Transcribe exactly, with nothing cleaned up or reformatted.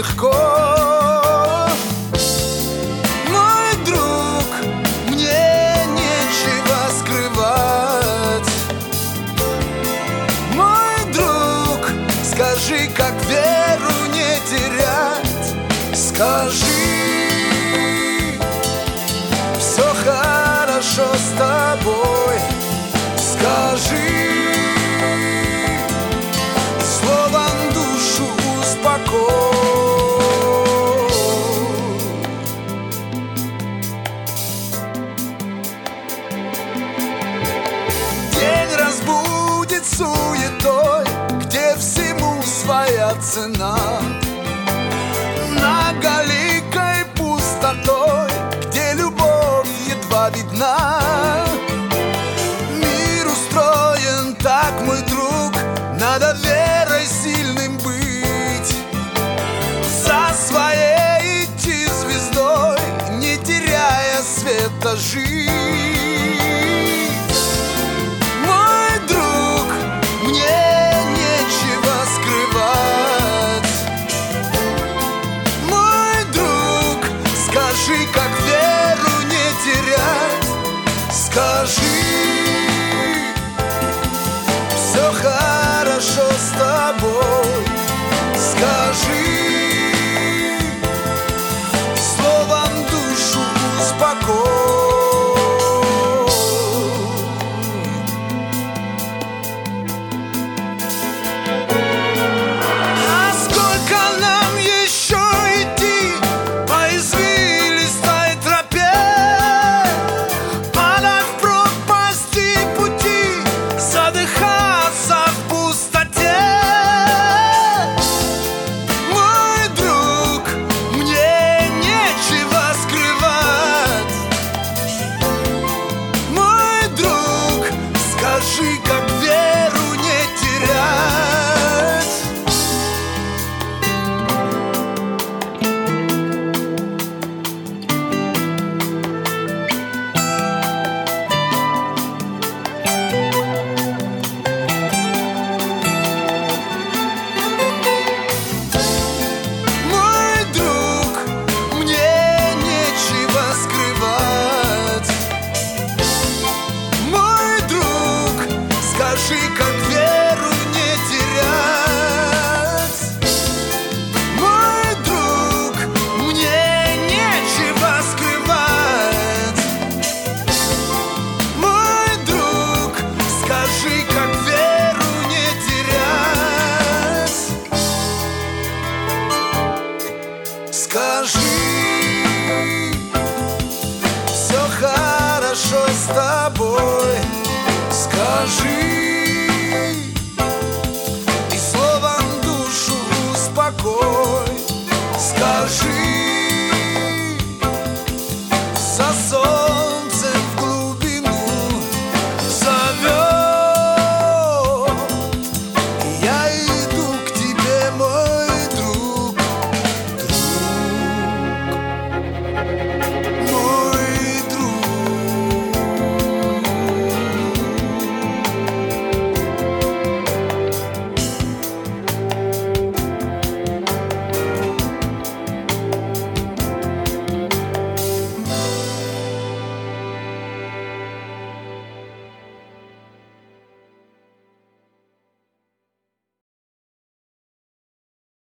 легко. Мой друг, мне нечего скрывать. Мой друг, скажи, как веру не терять. Скажи, все хорошо с тобой. Скажи, словом душу успокой. День разбудит суетой, где всему своя цена, многоликой пустотой, где любовь едва видна. Мир устроен так, мой друг, надо верой сильным быть, за своей идти звездой, не теряя света жить.